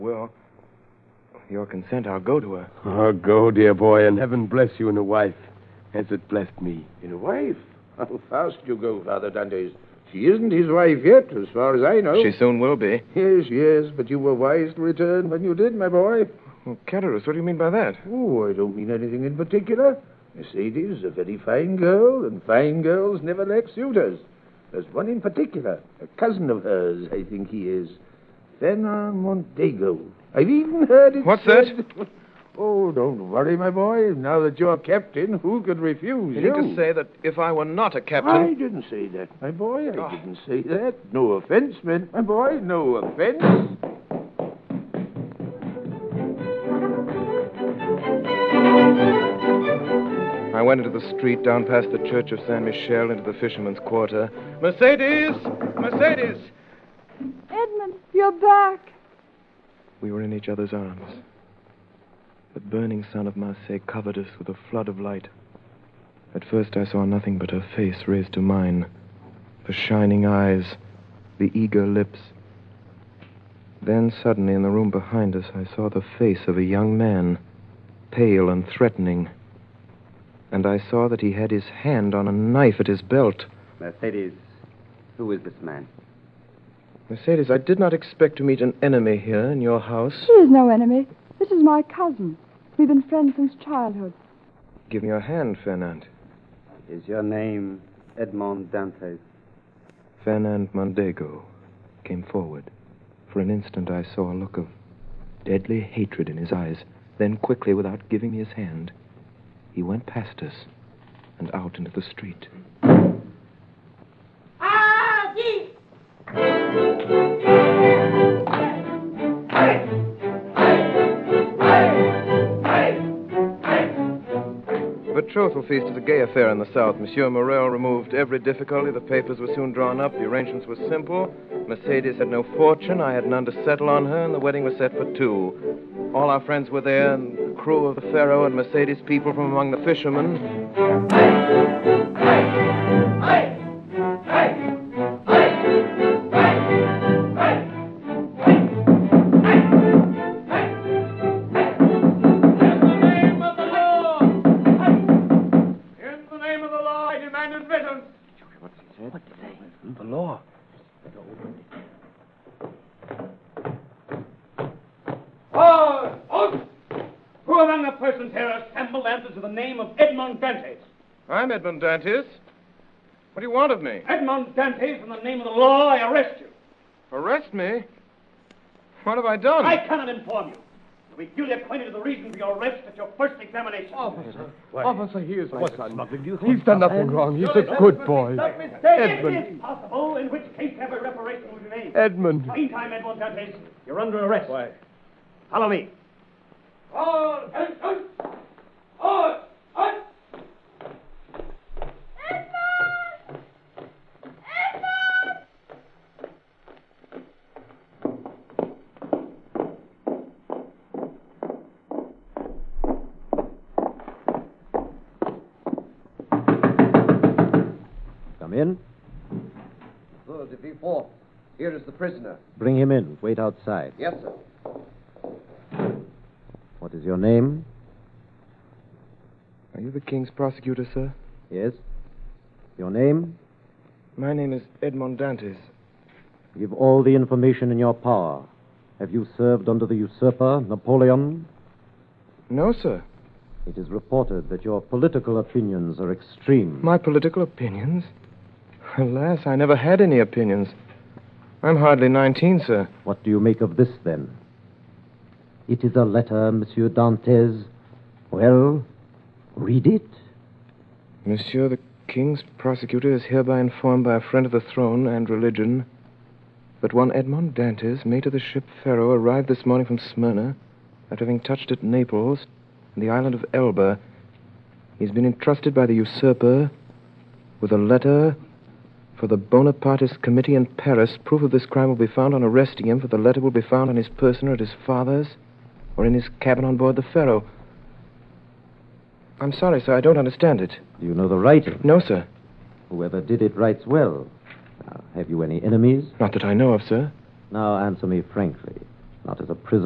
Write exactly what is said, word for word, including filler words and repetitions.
Well, with your consent, I'll go to her. Oh, go, dear boy, and heaven bless you in a wife, as it blessed me. In a wife? How fast you go, Father Dantes. She isn't his wife yet, as far as I know. She soon will be. Yes, yes, but you were wise to return when you did, my boy. Well, Catharus, what do you mean by that? Oh, I don't mean anything in particular. Mercedes is a very fine girl, and fine girls never lack suitors. There's one in particular, a cousin of hers, I think he is. Fernand Mondego. I've even heard it What's said... that? Oh, don't worry, my boy. Now that you're captain, who could refuse You you? mean to say that if I were not a captain... I didn't say that, my boy. I Oh. didn't say that. No offense meant, my boy. No offense. I went into the street, down past the church of Saint Michel, into the fisherman's quarter. Mercedes! Mercedes! Edmund, you're back. We were in each other's arms. The burning sun of Marseille covered us with a flood of light. At first I saw nothing but her face raised to mine, the shining eyes, the eager lips. Then suddenly in the room behind us I saw the face of a young man, pale and threatening. And I saw that he had his hand on a knife at his belt. Mercedes, who is this man? Mercedes, I did not expect to meet an enemy here in your house. She is no enemy. This is my cousin. We've been friends since childhood. Give me your hand, Fernand. Is your name Edmond Dantes? Fernand Mondego came forward. For an instant I saw a look of deadly hatred in his eyes. Then quickly, without giving me his hand, he went past us and out into the street. The betrothal feast is a gay affair in the South. Monsieur Morel removed every difficulty. The papers were soon drawn up. The arrangements were simple. Mercedes had no fortune. I had none to settle on her, and the wedding was set for two. All our friends were there, and the crew of the Pharaoh and Mercedes people from among the fishermen. The law. Oh, oh! Who among the persons here assembled answers to the name of Edmond Dantes? I'm Edmond Dantes. What do you want of me? Edmond Dantes, in the name of the law, I arrest you. Arrest me? What have I done? I cannot inform you. You'll be duly acquainted with the reason for your arrest at your first examination. Officer, officer, he is my son. Nothing, do you He's done nothing wrong. He's a good boy. Not mistake. Edmund. It is possible, in which case every reparation will be made. Edmund. Meantime, Edmond Dantes, you're under arrest. Why? Follow me. All attention! All attention! Come in. Four. Here is the prisoner. Bring him in. Wait outside. Yes, sir. What is your name? Are you the king's prosecutor, sir? Yes. Your name? My name is Edmond Dantes. Give all the information in your power. Have you served under the usurper, Napoleon? No, sir. It is reported that your political opinions are extreme. My political opinions? Alas, I never had any opinions. I'm hardly nineteen, sir. What do you make of this, then? It is a letter, Monsieur Dantes. Well, read it. Monsieur, the king's prosecutor is hereby informed by a friend of the throne and religion that one Edmond Dantes, mate of the ship Pharaoh, arrived this morning from Smyrna after having touched at Naples and the island of Elba. He's been entrusted by the usurper with a letter for the Bonapartist committee in Paris. Proof of this crime will be found on arresting him, for the letter will be found on his person or at his father's or in his cabin on board the Pharaoh. I'm sorry, sir, I don't understand it. Do you know the writing? No, sir. Whoever did it writes well. Now, have you any enemies? Not that I know of, sir. Now answer me frankly, not as a prisoner.